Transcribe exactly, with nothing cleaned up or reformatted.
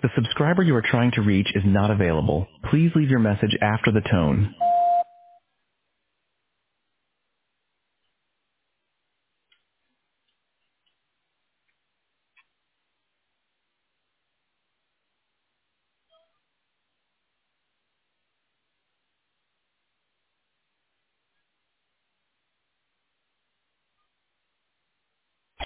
The subscriber you are trying to reach is not available. Please leave your message after the tone.